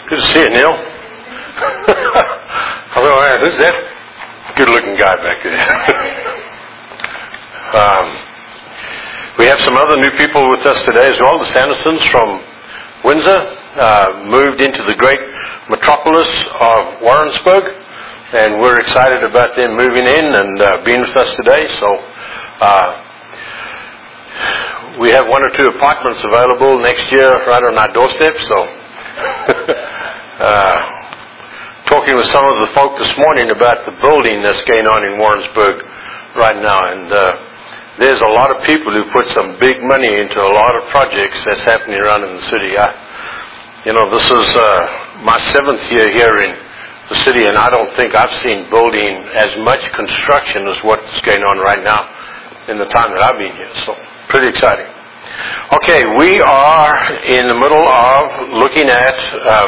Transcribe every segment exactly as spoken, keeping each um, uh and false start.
Good to see you, Neil. Hello, man. Who's that good-looking guy back there? um, we have some other new people with us today as well. The Sandersons from Windsor uh, moved into the great metropolis of Warrensburg, and we're excited about them moving in and uh, being with us today. So uh, we have one or two apartments available next year right on our doorstep. So uh, talking with some of the folk this morning about the building that's going on in Warrensburg right now, and uh, there's a lot of people who put some big money into a lot of projects that's happening around in the city. I, you know, this is uh, my seventh year here in the city, and I don't think I've seen building as much construction as what's going on right now in the time that I've been here. So, pretty exciting. Okay, we are in the middle of looking at um,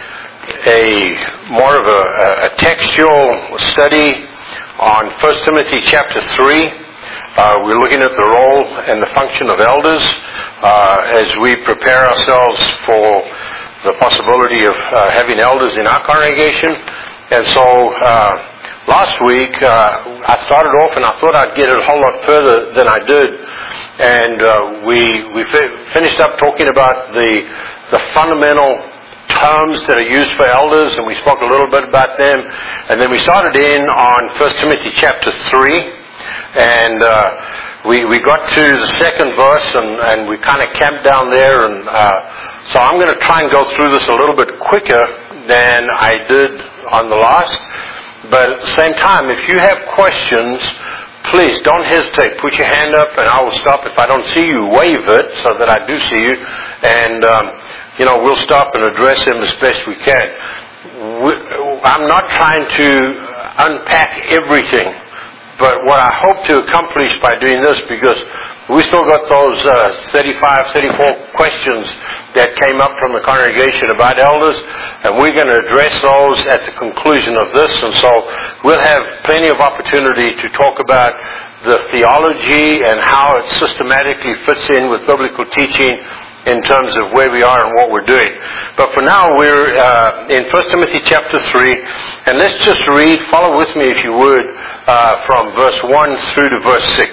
a more of a, a textual study on First Timothy chapter three. Uh, we're looking at the role and the function of elders uh, as we prepare ourselves for the possibility of uh, having elders in our congregation. And so uh, last week uh, I started off and I thought I'd get a whole lot further than I did. And uh, we we fi- finished up talking about the the fundamental terms that are used for elders, and we spoke a little bit about them. And then we started in on First Timothy chapter three, and uh, we we got to the second verse, and, and we kind of camped down there. And uh, so I'm going to try and go through this a little bit quicker than I did on the last. But at the same time, if you have questions, please don't hesitate. Put your hand up and I will stop. If I don't see you, wave it so that I do see you. And, um, you know, we'll stop and address them as best we can. We, I'm not trying to unpack everything, but what I hope to accomplish by doing this, because we still got those uh, thirty-five, thirty-four questions that came up from the congregation about elders, and we're going to address those at the conclusion of this. And so we'll have plenty of opportunity to talk about the theology and how it systematically fits in with biblical teaching in terms of where we are and what we're doing. But for now, we're uh, in First Timothy chapter three, and let's just read, follow with me if you would, uh, from verse one through to verse six.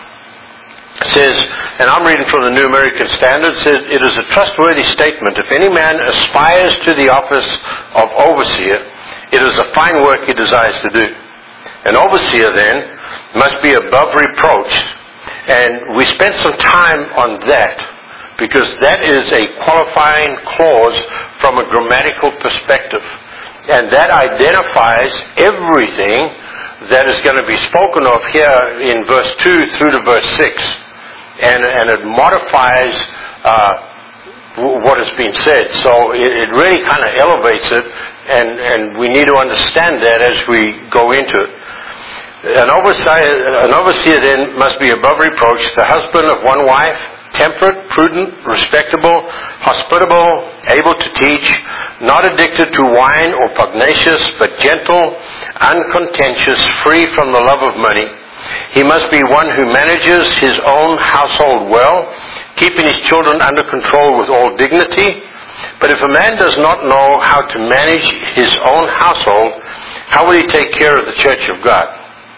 It says, and I'm reading from the New American Standard, it says, "It is a trustworthy statement. If any man aspires to the office of overseer, it is a fine work he desires to do. An overseer, then, must be above reproach." And we spent some time on that, because that is a qualifying clause from a grammatical perspective. And that identifies everything that is going to be spoken of here in verse two through to verse six. And, and it modifies uh, w- what has been said. So it, it really kind of elevates it, and, and we need to understand that as we go into it. An overseer, an overseer then must be above reproach, the husband of one wife, temperate, prudent, respectable, hospitable, able to teach, not addicted to wine or pugnacious, but gentle, uncontentious, free from the love of money. He must be one who manages his own household well, keeping his children under control with all dignity. But if a man does not know how to manage his own household, how will he take care of the church of God?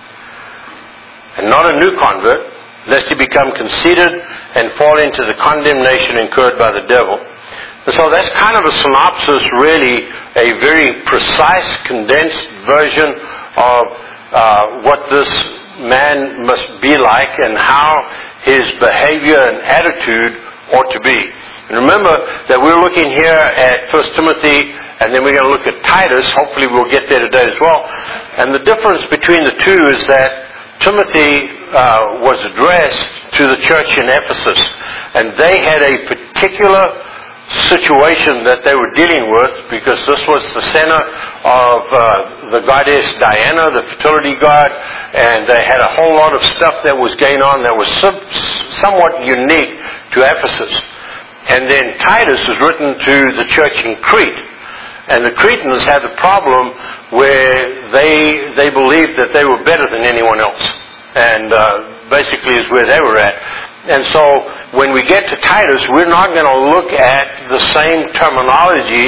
And not a new convert, lest he become conceited and fall into the condemnation incurred by the devil. And so that's kind of a synopsis, really, a very precise, condensed version of uh, what this man must be like and how his behavior and attitude ought to be. And remember that we're looking here at First Timothy, and then we're going to look at Titus. Hopefully we'll get there today as well. And the difference between the two is that Timothy uh, was addressed to the church in Ephesus, and they had a particular situation that they were dealing with, because this was the center of uh, the goddess Diana, the fertility god, and they had a whole lot of stuff that was going on that was some, somewhat unique to Ephesus. And then Titus was written to the church in Crete, and the Cretans had the problem where they they believed that they were better than anyone else, and uh, basically is where they were at. And so when we get to Titus, we're not going to look at the same terminology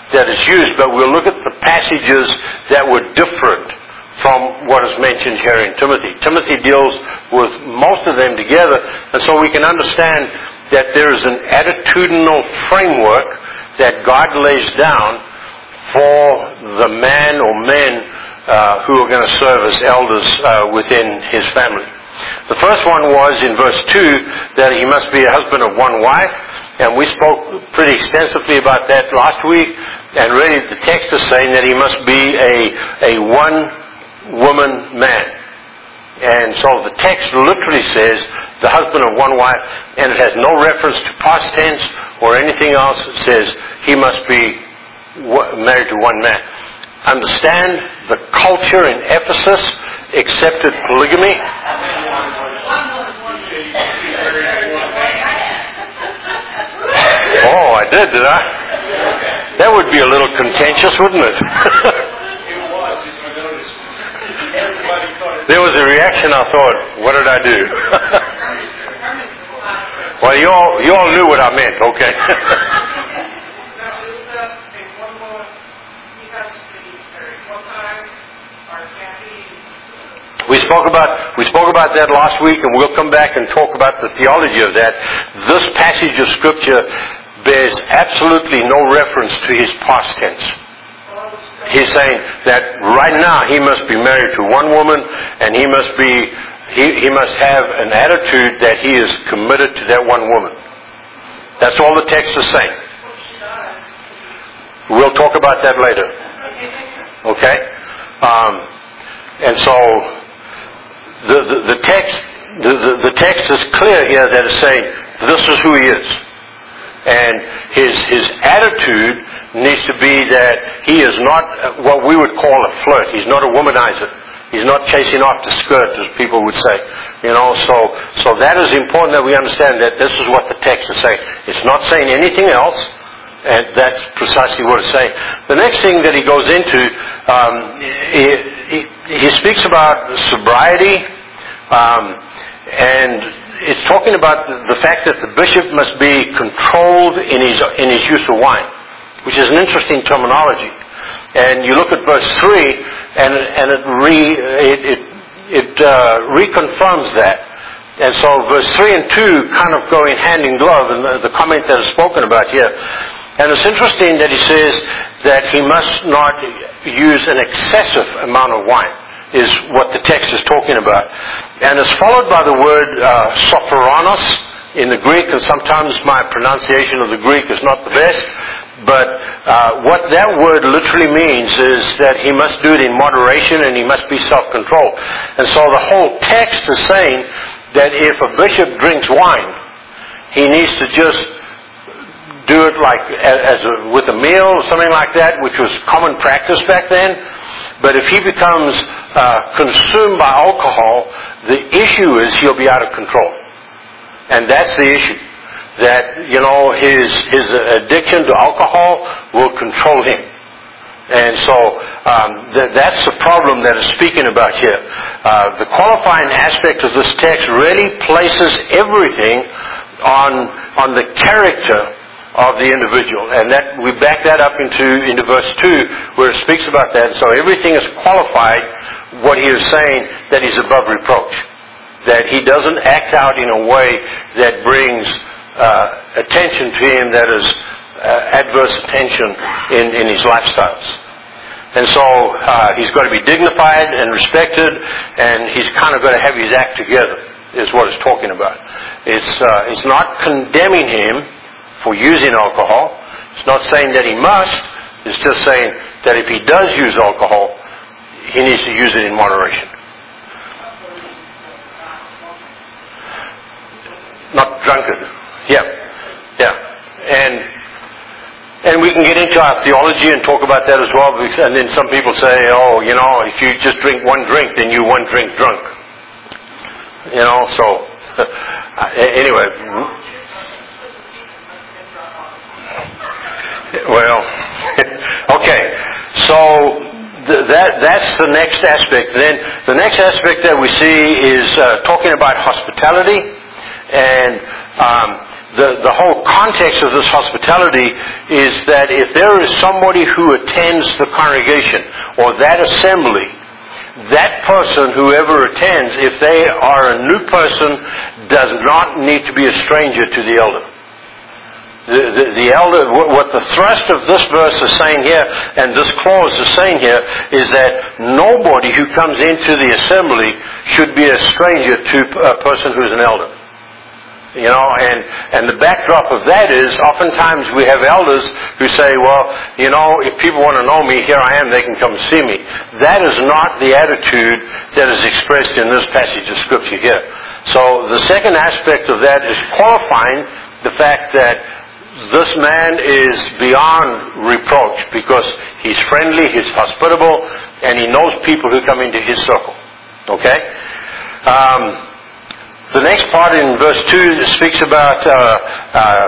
that is used, but we'll look at the passages that were different from what is mentioned here in Timothy. Timothy deals with most of them together, and so we can understand that there is an attitudinal framework that God lays down for the man or men uh, who are going to serve as elders uh, within his family. The first one was in verse two, that he must be a husband of one wife, and we spoke pretty extensively about that last week, and really the text is saying that he must be a, a one-woman man. And so the text literally says the husband of one wife, and it has no reference to past tense or anything else. It says he must be married to one man. Understand the culture in Ephesus accepted polygamy. Oh, I did, did I? That would be a little contentious, wouldn't it? There was a reaction. I thought, what did I do? Well, you all, you all knew what I meant, okay? We spoke about we spoke about that last week, and we'll come back and talk about the theology of that. This passage of Scripture bears absolutely no reference to his past tense. He's saying that right now he must be married to one woman, and he must be he, he must have an attitude that he is committed to that one woman. That's all the text is saying. We'll talk about that later. Okay? Um, and so the, the, the text the, the, the text is clear here that it's saying this is who he is. And his his attitude needs to be that he is not what we would call a flirt. He's not a womanizer. He's not chasing after skirt, as people would say. You know, so so that is important that we understand that this is what the text is saying. It's not saying anything else, and that's precisely what it's saying. The next thing that he goes into, um, he, he, he speaks about sobriety, um, and it's talking about the fact that the bishop must be controlled in his in his use of wine, which is an interesting terminology. And you look at verse three, and and it re it it, it uh, reconfirms that. And so verse three and two kind of go in hand in glove, and the, the comment that is spoken about here. And it's interesting that he says that he must not use an excessive amount of wine, is what the text is talking about. And it's followed by the word uh, sophronos in the Greek, and sometimes my pronunciation of the Greek is not the best. But uh, what that word literally means is that he must do it in moderation, and he must be self-controlled. And so the whole text is saying that if a bishop drinks wine, he needs to just do it like as a, with a meal or something like that, which was common practice back then. But if he becomes uh, consumed by alcohol, the issue is he'll be out of control. And that's the issue. That, you know, his his addiction to alcohol will control him. And so um, th- that's the problem that it's speaking about here. Uh, the qualifying aspect of this text really places everything on on the character of the individual. And that we back that up into, into verse two, where it speaks about that. So everything is qualified, what he is saying, that he's above reproach. That he doesn't act out in a way that brings uh, attention to him that is uh, adverse attention in, in his lifestyles. And so uh, he's got to be dignified and respected, and he's kind of got to have his act together, is what it's talking about. It's, uh, it's not condemning him for using alcohol. It's not saying that he must. It's just saying that if he does use alcohol, he needs to use it in moderation. Not drunkard. Yeah. Yeah. And and we can get into our theology and talk about that as well. And then some people say, oh, you know, if you just drink one drink, then you one drink drunk. You know, so anyway. Well, okay, so th- that that's the next aspect. Then the next aspect that we see is uh, talking about hospitality, and um, the, the whole context of this hospitality is that if there is somebody who attends the congregation or that assembly, that person, whoever attends, if they are a new person, does not need to be a stranger to the elder. The, the, the elder, what the thrust of this verse is saying here, and this clause is saying here, is that nobody who comes into the assembly should be a stranger to a person who is an elder. You know, and, and the backdrop of that is oftentimes we have elders who say, well, you know, if people want to know me, here I am, they can come see me. That is not the attitude that is expressed in this passage of Scripture here. So the second aspect of that is qualifying the fact that this man is beyond reproach because he's friendly, he's hospitable, and he knows people who come into his circle. Okay? Um, the next part in verse two speaks about uh, uh,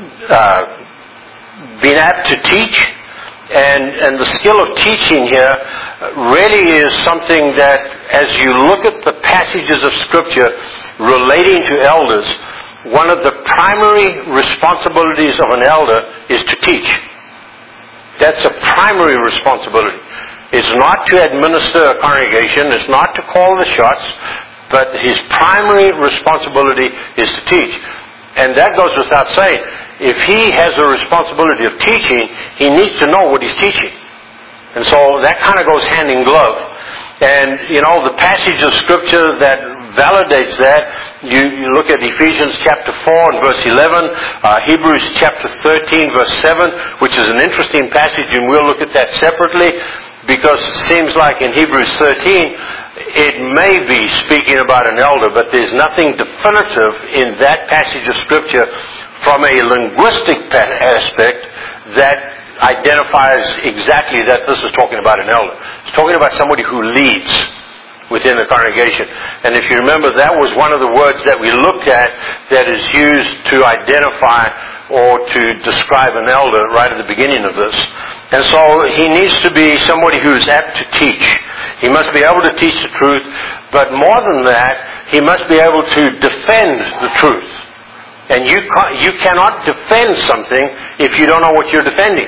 uh, being apt to teach, and, and the skill of teaching here really is something that as you look at the passages of Scripture relating to elders, one of the primary responsibilities of an elder is to teach. That's a primary responsibility. It's not to administer a congregation, it's not to call the shots, but his primary responsibility is to teach. And that goes without saying. If he has a responsibility of teaching, he needs to know what he's teaching. And so that kind of goes hand in glove. And, you know, the passage of Scripture that validates that, you, you look at Ephesians chapter four and verse eleven, uh, Hebrews chapter thirteen verse seven, which is an interesting passage, and we'll look at that separately, because it seems like in Hebrews thirteen, it may be speaking about an elder, but there's nothing definitive in that passage of Scripture from a linguistic aspect that identifies exactly that this is talking about an elder. It's talking about somebody who leads within the congregation. And if you remember, that was one of the words that we looked at that is used to identify or to describe an elder right at the beginning of this. And so he needs to be somebody who's apt to teach. He must be able to teach the truth, but more than that, he must be able to defend the truth. And you ca- you cannot defend something if you don't know what you're defending.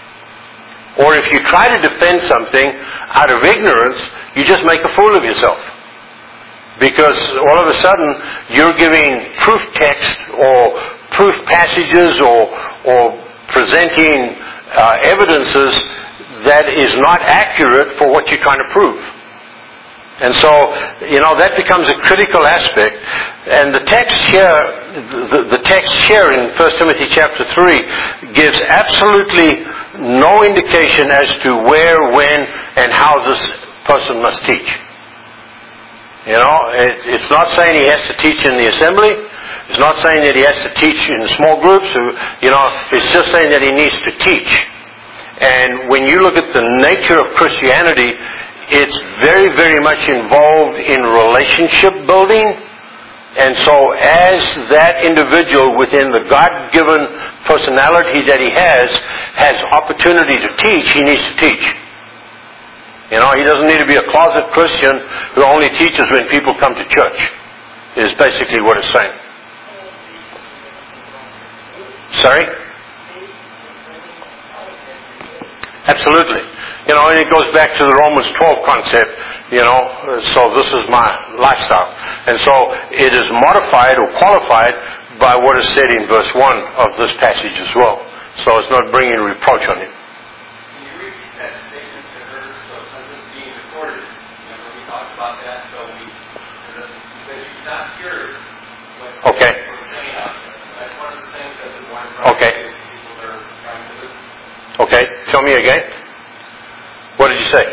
Or if you try to defend something out of ignorance, you just make a fool of yourself. Because all of a sudden, you're giving proof text or proof passages or, or presenting uh, evidences that is not accurate for what you're trying to prove. And so, you know, that becomes a critical aspect. And the text here, the, the text here in First Timothy chapter three gives absolutely no indication as to where, when, and how this person must teach. You know, it, it's not saying he has to teach in the assembly. It's not saying that he has to teach in small groups. Or, you know, it's just saying that he needs to teach. And when you look at the nature of Christianity, it's very, very much involved in relationship building. And so as that individual within the God-given personality that he has, has opportunity to teach, he needs to teach. You know, he doesn't need to be a closet Christian who only teaches when people come to church, is basically what it's saying. Sorry? Absolutely. You know, and it goes back to the Romans twelve concept, you know, so this is my lifestyle. And so it is modified or qualified by what is said in verse one of this passage as well. So it's not bringing reproach on him. Can you repeat that statement to her, so since it's being recorded, remember we talked about that, so we, because she's not sure what Okay. we're saying out there. So that's one of the things that we want to Okay. people that are trying to listen. Okay, tell me again. What did you say?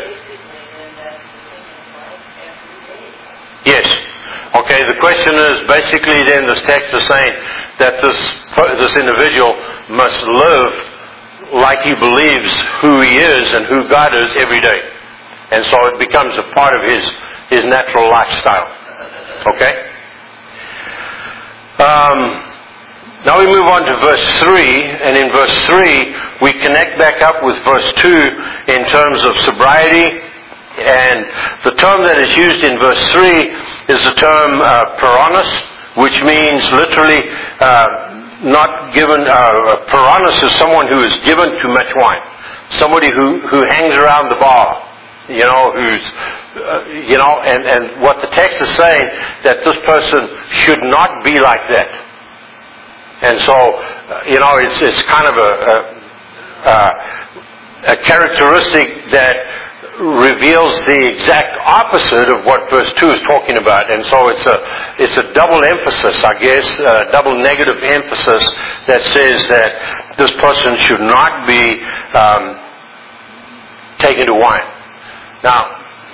Yes. Okay, the question is basically then this text is saying that this this individual must live like he believes who he is and who God is every day. And so it becomes a part of his, his natural lifestyle. Okay? Um, now we move on to verse three, and in verse three we connect back up with verse two in terms of sobriety, and the term that is used in verse three is the term uh, peronis, which means literally uh, not given, uh, piranhas is someone who is given too much wine. Somebody who, who hangs around the bar, you know, who's, uh, you know, and, and what the text is saying, that this person should not be like that. And so, uh, you know, it's, it's kind of a, a, a characteristic that reveals the exact opposite of what verse two is talking about. And so it's a it's a double emphasis, I guess, a double negative emphasis that says that this person should not be um, taken to wine. Now,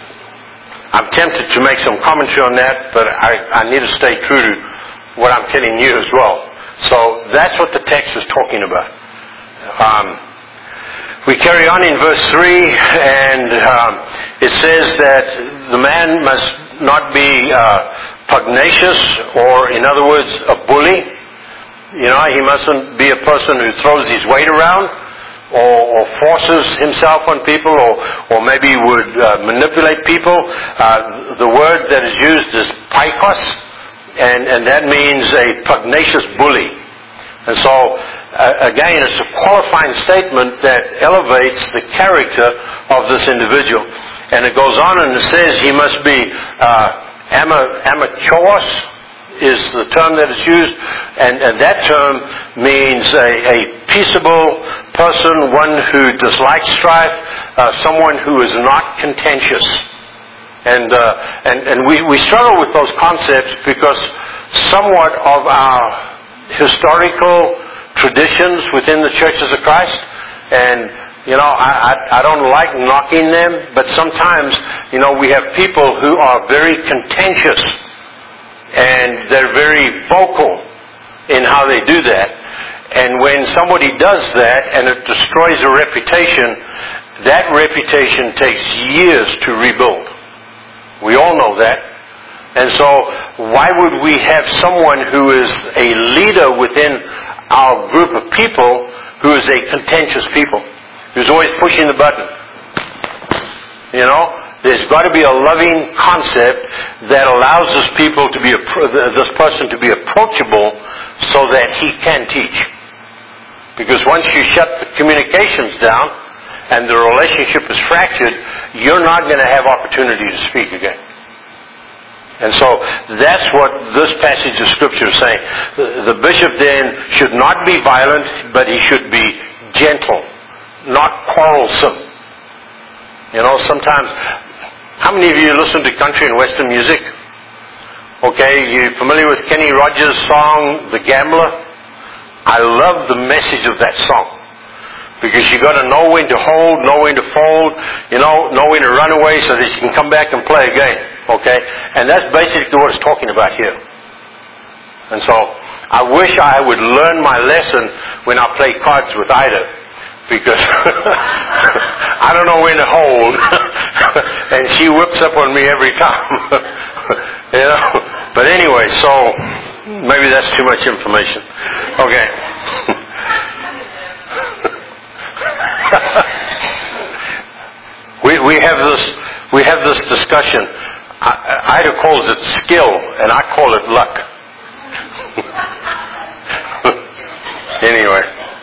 I'm tempted to make some commentary on that, but I, I need to stay true to what I'm telling you as well. So that's what the text is talking about. Um, We carry on in verse three, and um, it says that the man must not be uh, pugnacious, or in other words, a bully. You know, he mustn't be a person who throws his weight around, or, or forces himself on people, or, or maybe would uh, manipulate people. Uh, the word that is used is pikos, and, and that means a pugnacious bully. And so, uh, again, it's a qualifying statement that elevates the character of this individual. And it goes on and it says he must be uh, ama- amatoros is the term that is used. And, and that term means a, a peaceable person, one who dislikes strife, uh, someone who is not contentious. And, uh, and, and we, we struggle with those concepts because somewhat of our historical traditions within the churches of Christ, and you know, I, I, I don't like knocking them, but sometimes, you know, we have people who are very contentious, and they're very vocal in how they do that. And when somebody does that and it destroys a reputation, that reputation takes years to rebuild. We all know that. And so, why would we have someone who is a leader within our group of people who is a contentious people, who's always pushing the button? You know, there's got to be a loving concept that allows this people to be this person to be approachable, so that he can teach. Because once you shut the communications down and the relationship is fractured, you're not going to have opportunity to speak again. And so that's what this passage of Scripture is saying. The, the bishop then should not be violent, but he should be gentle, not quarrelsome. You know, sometimes, how many of you listen to country and western music? Okay, you familiar with Kenny Rogers' song, The Gambler? I love the message of that song. Because you got to know when to hold, know when to fold, you know, know when to run away so that you can come back and play again. Okay? And that's basically what it's talking about here. And so, I wish I would learn my lesson when I play cards with Ida. Because I don't know when to hold. And she whips up on me every time. You know? But anyway, so, maybe that's too much information. Okay. we we have this we have this discussion. I, Ida calls it skill, and I call it luck. Anyway,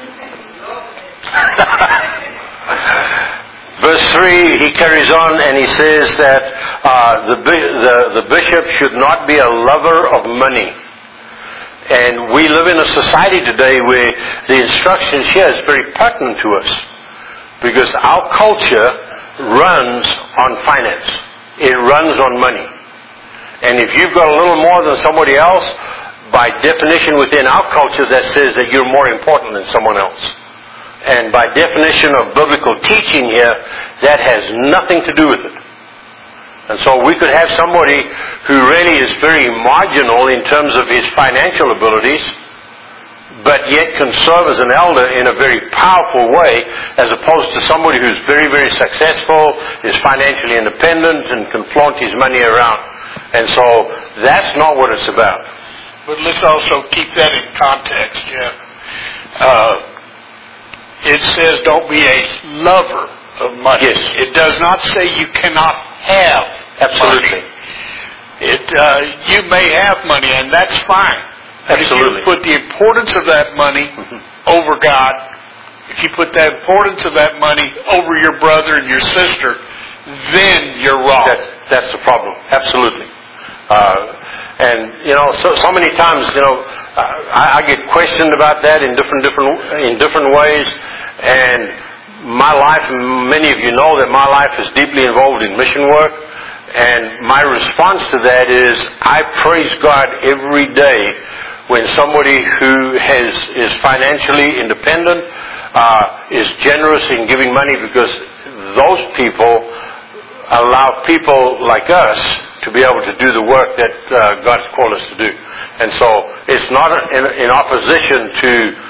verse three, he carries on and he says that uh, the, the the bishop should not be a lover of money. And we live in a society today where the instructions here is very pertinent to us. Because our culture runs on finance. It runs on money. And if you've got a little more than somebody else, by definition within our culture, that says that you're more important than someone else. And by definition of biblical teaching here, that has nothing to do with it. And so we could have somebody who really is very marginal in terms of his financial abilities, but yet can serve as an elder in a very powerful way, as opposed to somebody who's very, very successful, is financially independent, and can flaunt his money around. And so that's not what it's about. But let's also keep that in context, Jeff. Uh, it says don't be a lover of money. Yes. It does not say you cannot have Absolutely. money. It, uh, you may have money, and that's fine. Absolutely. If you put the importance of that money Mhm. over God, if you put the importance of that money over your brother and your sister, then you're wrong. That's, that's the problem. Absolutely. Uh, and you know, so so many times, you know, I, I get questioned about that in different different in different ways. And my life, many of you know that my life is deeply involved in mission work. And my response to that is, I praise God every day when somebody who has is financially independent uh, is generous in giving money, because those people allow people like us to be able to do the work that uh, God's called us to do. And so it's not in, in opposition to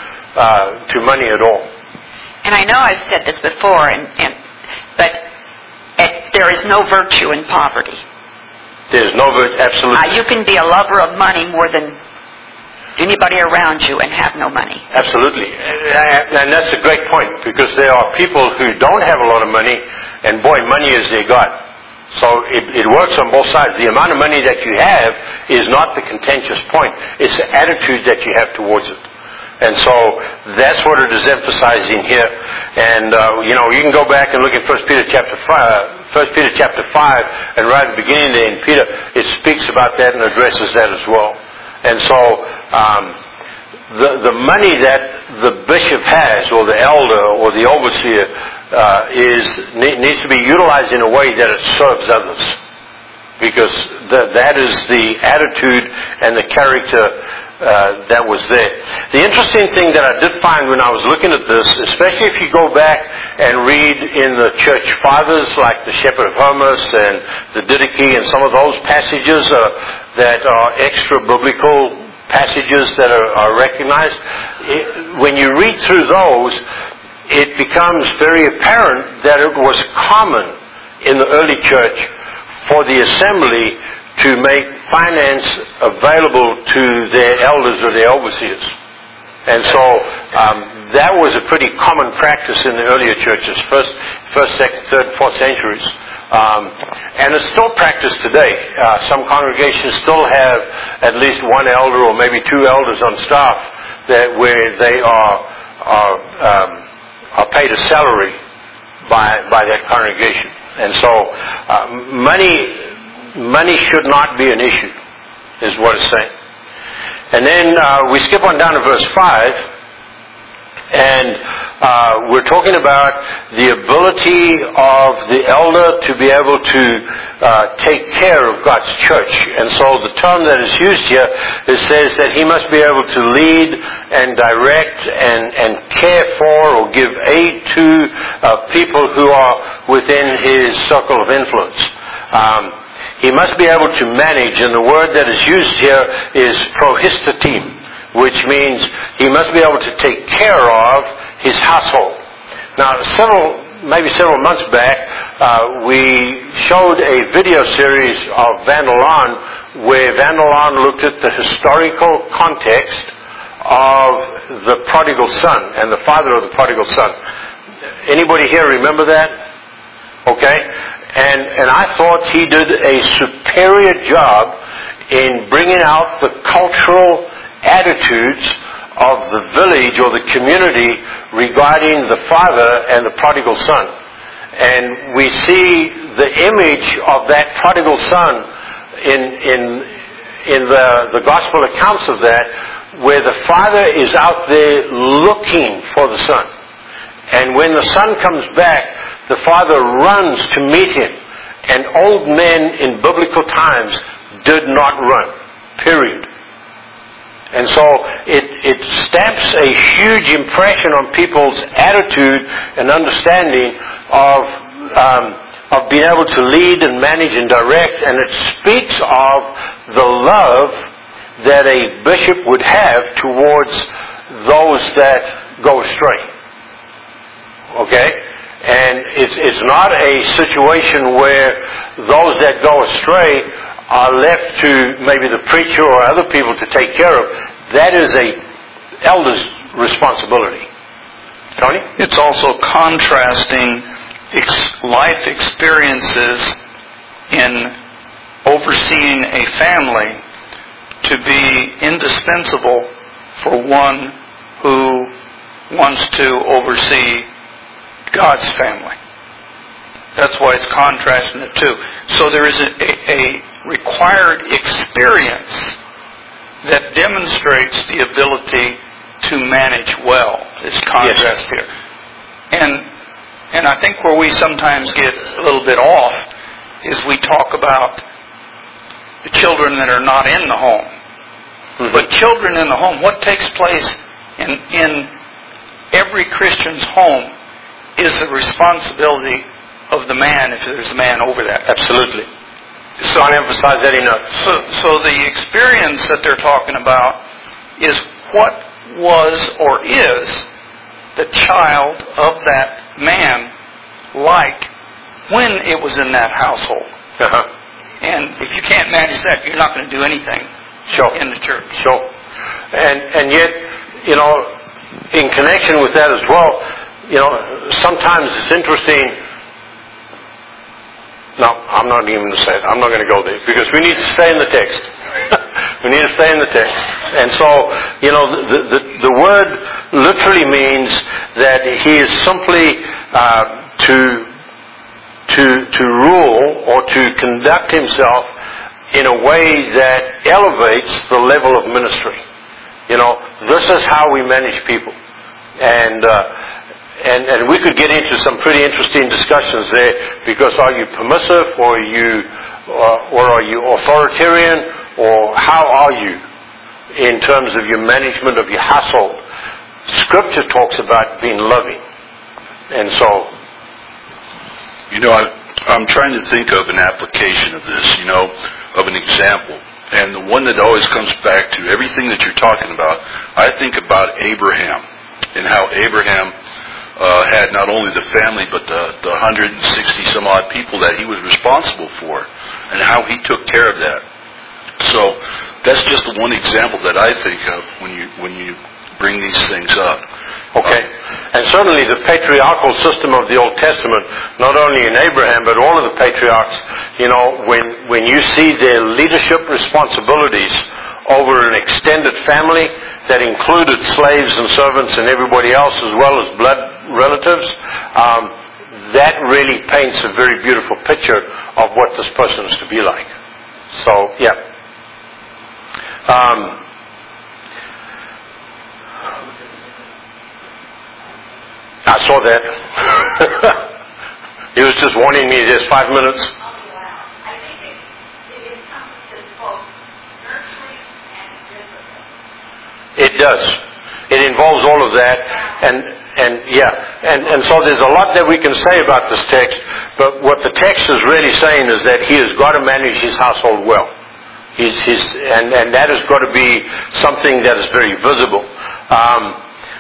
uh, to money at all. And I know I've said this before, and, and but it, there is no virtue in poverty. There's no virtue, absolutely. Uh, you can be a lover of money more than anybody around you and have no money. Absolutely. And, and that's a great point, because there are people who don't have a lot of money, and boy, money is their God. So it, it works on both sides. The amount of money that you have is not the contentious point. It's the attitude that you have towards it. And so that's what it is emphasizing here. And, uh, you know, you can go back and look at First Peter chapter five, First Peter chapter five, and right at the beginning there in Peter, it speaks about that and addresses that as well. And so um, the, the money that the bishop has, or the elder, or the overseer, uh, is needs to be utilized in a way that it serves others. Because the, that is the attitude and the character Uh, that was there. The interesting thing that I did find when I was looking at this, especially if you go back and read in the church fathers like the Shepherd of Hermas and the Didache and some of those passages uh, that are extra biblical passages that are, are recognized, it, when you read through those, it becomes very apparent that it was common in the early church for the assembly to make finance available to their elders or their overseers. And so um, that was a pretty common practice in the earlier churches, first, first, second, third, fourth centuries. Um, and it's still practiced today. Uh, some congregations still have at least one elder or maybe two elders on staff that where they are are, um, are paid a salary by by that congregation. And so uh, money. Money should not be an issue, is what it's saying. And then uh, we skip on down to verse five, and uh, we're talking about the ability of the elder to be able to uh, take care of God's church. And so the term that is used here, it says that he must be able to lead and direct and, and care for or give aid to uh, people who are within his circle of influence. Um, He must be able to manage, and the word that is used here is prohistatim, which means he must be able to take care of his household. Now, several, maybe several months back, uh, we showed a video series of Vandalon, where Vandalon looked at the historical context of the prodigal son and the father of the prodigal son. Anybody here remember that? Okay. And, and I thought he did a superior job in bringing out the cultural attitudes of the village or the community regarding the father and the prodigal son. And we see the image of that prodigal son in, in, in the, the gospel accounts of that, where the father is out there looking for the son. And when the son comes back, the father runs to meet him. And old men in biblical times did not run. Period. And so it, it stamps a huge impression on people's attitude and understanding of um, of being able to lead and manage and direct. And it speaks of the love that a bishop would have towards those that go astray. Okay? And it's, it's not a situation where those that go astray are left to maybe the preacher or other people to take care of. That is a elder's responsibility. Tony? It's also contrasting ex- life experiences in overseeing a family to be indispensable for one who wants to oversee God's family. That's why it's contrasting the two. So there is a, a, a required experience that demonstrates the ability to manage well. It's contrast yes. here. And and I think where we sometimes get a little bit off is we talk about the children that are not in the home. Mm-hmm. But children in the home, what takes place in, in every Christian's home is the responsibility of the man, if there's a man over that. Absolutely. So I emphasize that enough. So, so the experience that they're talking about is what was or is the child of that man like when it was in that household. Uh-huh. And if you can't manage that, you're not going to do anything sure. in the church. Sure. And and yet, you know, in connection with that as well, you know, sometimes it's interesting. No, I'm not even going to say it. I'm not going to go there because we need to stay in the text. We need to stay in the text. And so, you know, the the, the word literally means that he is simply uh, to to to rule or to conduct himself in a way that elevates the level of ministry. You know, this is how we manage people, and. Uh, And, and we could get into some pretty interesting discussions there, because are you permissive, or are you, uh, or are you authoritarian, or how are you in terms of your management of your household? Scripture talks about being loving, and so. You know, I, I'm trying to think of an application of this, you know, of an example, and the one that always comes back to everything that you're talking about. I think about Abraham and how Abraham. Uh, had not only the family but the, the one hundred sixty some odd people that he was responsible for, and how he took care of that. So that's just the one example that I think of when you when you bring these things up. Okay, um, and certainly the patriarchal system of the Old Testament, not only in Abraham but all of the patriarchs. You know, when when you see their leadership responsibilities over an extended family that included slaves and servants and everybody else, as well as blood relatives, um, that really paints a very beautiful picture of what this person is to be like. So, yeah. Um, I saw that. He was just warning me there's five minutes. It does. It involves all of that, and and yeah, and and so there's a lot that we can say about this text. But what the text is really saying is that he has got to manage his household well. He's, he's and and that has got to be something that is very visible. Um,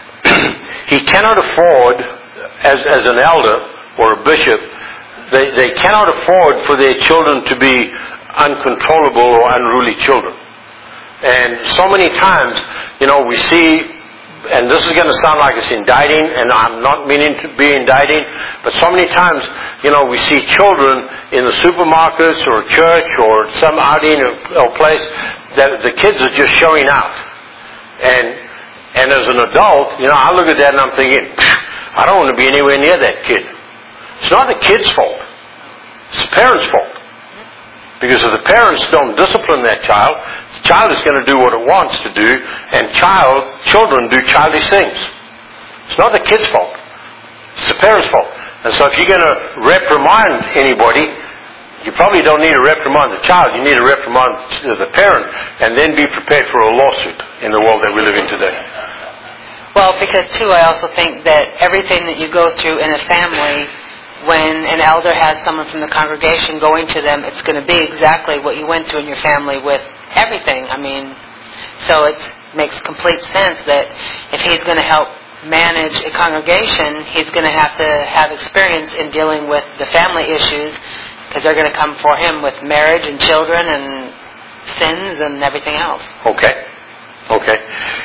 he cannot afford, as as an elder or a bishop, they they cannot afford for their children to be uncontrollable or unruly children. And so many times, you know, we see, and this is going to sound like it's indicting, and I'm not meaning to be indicting, but so many times, you know, we see children in the supermarkets or church or some outing or, or place that the kids are just showing out. And and as an adult, you know, I look at that and I'm thinking, I don't want to be anywhere near that kid. It's not the kid's fault. It's the parents' fault. Because if the parents don't discipline that child, the child is going to do what it wants to do, and child, children do childish things. It's not the kid's fault. It's the parents' fault. And so if you're going to reprimand anybody, you probably don't need to reprimand the child. You need to reprimand the parent, and then be prepared for a lawsuit in the world that we live in today. Well, because too, I also think that everything that you go through in a family, when an elder has someone from the congregation going to them, it's going to be exactly what you went through in your family with everything. I mean, so it makes complete sense that if he's going to help manage a congregation, he's going to have to have experience in dealing with the family issues, because they're going to come for him with marriage and children and sins and everything else. Okay. Okay.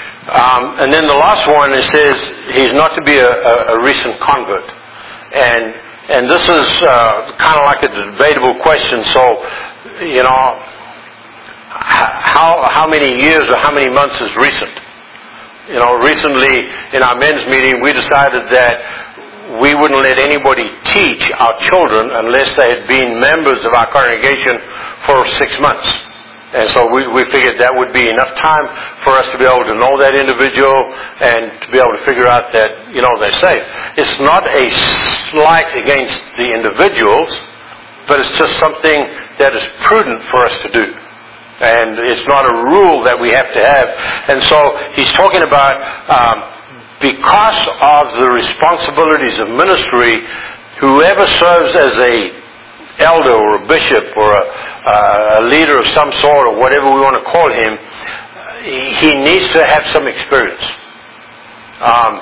Um, and then the last one, it says he's not to be a, a, a recent convert. And And this is uh, kind of like a debatable question, so, you know, how how many years or how many months is recent? You know, recently in our men's meeting, we decided that we wouldn't let anybody teach our children unless they had been members of our congregation for six months. And so we, we figured that would be enough time for us to be able to know that individual and to be able to figure out that, you know, they're safe. It's not a slight against the individuals, but it's just something that is prudent for us to do. And it's not a rule that we have to have. And so he's talking about um, because of the responsibilities of ministry, whoever serves as a elder or a bishop or a, uh, a leader of some sort or whatever we want to call him, he needs to have some experience. Um,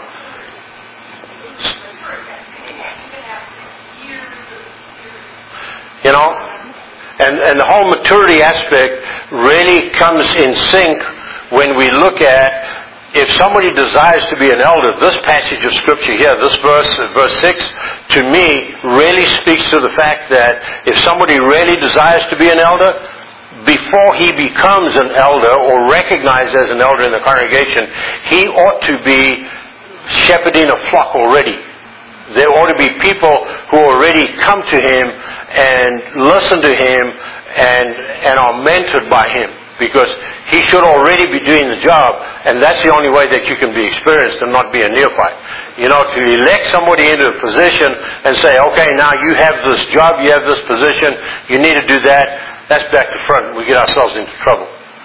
you know, and, and the whole maturity aspect really comes in sync when we look at if somebody desires to be an elder. This passage of Scripture here, this verse, verse six, to me, really speaks to the fact that if somebody really desires to be an elder, before he becomes an elder or recognized as an elder in the congregation, he ought to be shepherding a flock already. There ought to be people who already come to him and listen to him and, and are mentored by him. Because he should already be doing the job, and that's the only way that you can be experienced and not be a neophyte. You know, to elect somebody into a position and say, okay, now you have this job, you have this position, you need to do that, that's back to front. We get ourselves into trouble.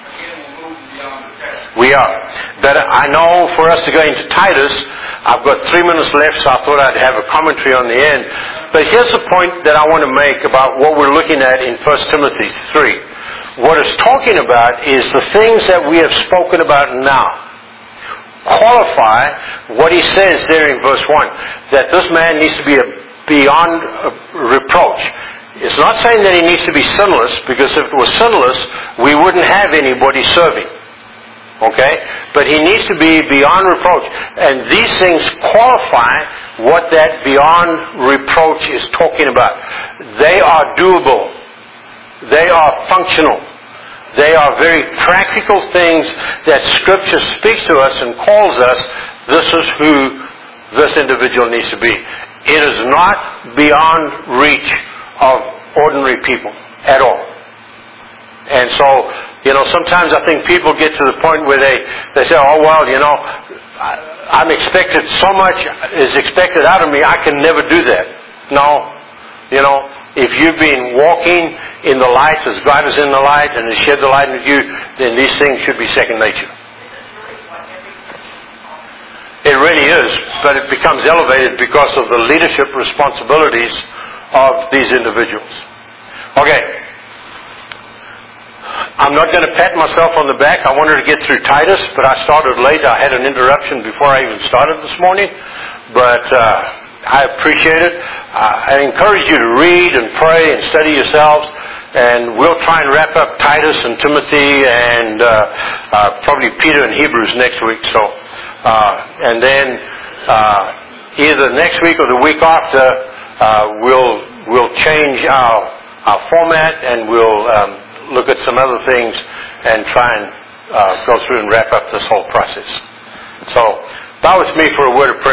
We are. But I know for us to go into Titus, I've got three minutes left, so I thought I'd have a commentary on the end. But here's the point that I want to make about what we're looking at in First Timothy three. What it's talking about is the things that we have spoken about now qualify what he says there in verse one, that this man needs to be a beyond reproach. It's not saying that he needs to be sinless, because if it was sinless, we wouldn't have anybody serving. Okay? But he needs to be beyond reproach. And these things qualify what that beyond reproach is talking about. They are doable. They are functional. They are very practical things that Scripture speaks to us and calls us, this is who this individual needs to be. It is not beyond reach of ordinary people at all. And so, you know, sometimes I think people get to the point where they, they say, oh, well, you know, I'm expected, so much is expected out of me, I can never do that. No, you know, if you've been walking in the light as God is in the light and has shed the light in you, then these things should be second nature. It really is, but it becomes elevated because of the leadership responsibilities of these individuals. Okay. I'm not going to pat myself on the back. I wanted to get through Titus, but I started late. I had an interruption before I even started this morning. But uh, I appreciate it. Uh, I encourage you to read and pray and study yourselves. And we'll try and wrap up Titus and Timothy and uh, uh, probably Peter and Hebrews next week. So, uh, and then uh, either next week or the week after, uh, we'll we'll change our our format and we'll um, look at some other things and try and uh, go through and wrap up this whole process. So, bow with me for a word of prayer.